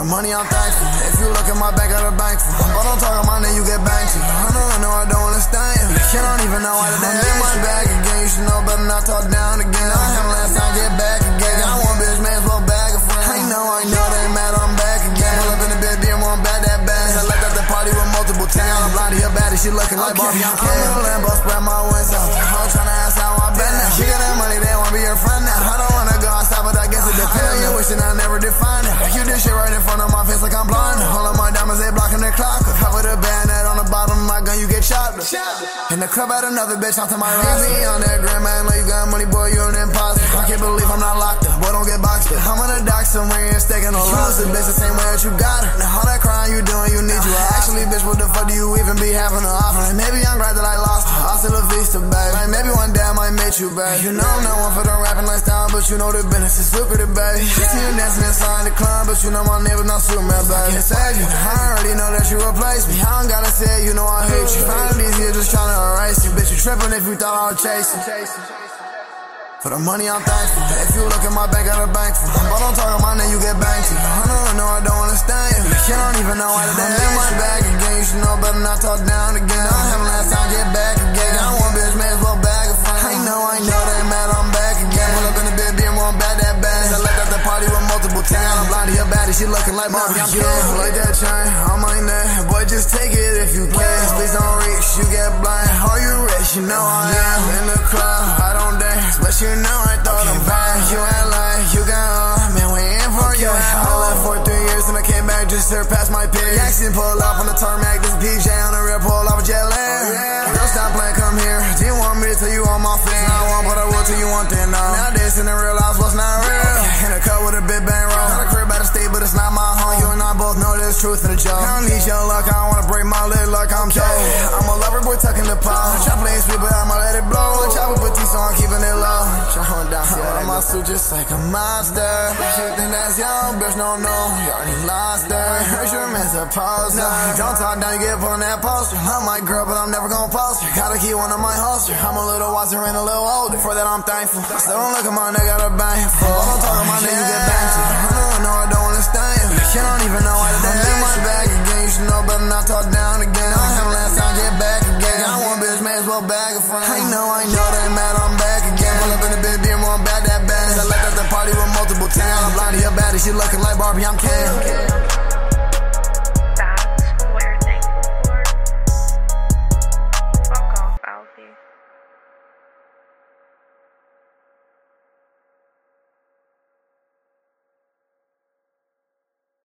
For the money I'm thankful. If you look at my bank, I got a bank full. But don't talk about name, you get banked to. I know I don't understand you. You don't even know why the damn in my bag again. You should know better not talk down again. I had last time, get back again. Got one bitch, man, as well bag of friends. I know, they mad, I'm back again. Pull up in the bed, DM, one back that bag. I left at the party with multiple times. I'm blind to your baddie, she looking like Barbie, I'm in the Lambo, spread my wings out. I'm tryna ask how I been now. She got that money, they wanna be your friend now. I don't wanna go outside, but I guess it depends. I know you wishing I never defined it. You did shit right in front of my face like I'm blind. All of my diamonds, they blocking their clock. Cover the bayonet on the bottom of my gun, you get shot. In the club at another bitch, I'm to my right. Me on that grand man, like you got money, boy, you're an imposter. I can't believe I'm not locked up, boy, don't get boxed up. I'm gonna dock somewhere and staking no loss. The bitch the same way that you got her. Now all that crying you doing, you need you. Actually, bitch, what the fuck do you even be having to offer? Like, maybe I'm glad that I lost her. Hasta la vista, babe. Like, maybe one day I might meet you, babe. You know I'm not one for the rapping lifestyle, but you know the business is lucrative, baby. I see you dancing inside the club, but you know my neighbor's not Superman, baby. I can't save you. I already know that you replace me. I don't gotta say it, you know I hate you. Find these here just trying to erase you. Bitch, you tripping if you thought I would chase you. For the money I'm thankful. If you look at my bank, I got a bank full. But don't talk about name, you get banked to. I know I don't understand you. You don't even know why the damn in my bag again. You should know better not talk down again. I had last time, get back again. Got one bitch, man, as well bag of friends. I know, they mad, I'm back again. Pull up in the bed, being one back that bag. I left at the party with multiple times. I'm blind to your baddie, she looking like Barbie, I'm kidding. Like that chain on my neck. Boy, just take it if you can. Please don't reach, you get blind. Are you rich? You know I am. In the club, I don't dance, but you know I thought I'm bad. You ain't like you got man, we in for you. I left for 3 years and I came back just surpassed my peers. Jackson pull up on the tarmac, this PJ on the real pull off a jet lag. Girl, stop playing, come here. Do you want me to tell you all my feelings? I won't, but I will tell you one thing now. Nowadays in the real life, what's not real? In a cut with a big bang roll. Got a crib out of state, but it's not my home. You and I both know there's truth in the joke. I don't need your luck, I don't wanna break my leg like I'm told. I'm a lover boy tucking the paw. Chop playing sweet, but I'ma let it blow. Chop with T, so I'm keeping it low. Showing down, yeah, my suit just like a monster. You think that's young, bitch, no, you already lost her. Heard your man's a poser. Don't talk down, you get put on that poster. I'm my girl, but I'm never gonna post her. Gotta keep one of my holster. I'm a little wiser and a little older. For that, I'm thankful. So don't look at my nigga, got a bank full. Don't talk about my name, you get banked to. I don't understand you. You don't even know why the damn in my bag again. You should know better not talk down again. I had last time, get back again. Got one bitch, man, as well bag of friends. I know, they mad, I'm back again. Pull up in the bed, being one back that bag. I left at the party with multiple times. I'm blind to your baddie, she looking like Barbie, I'm Ken.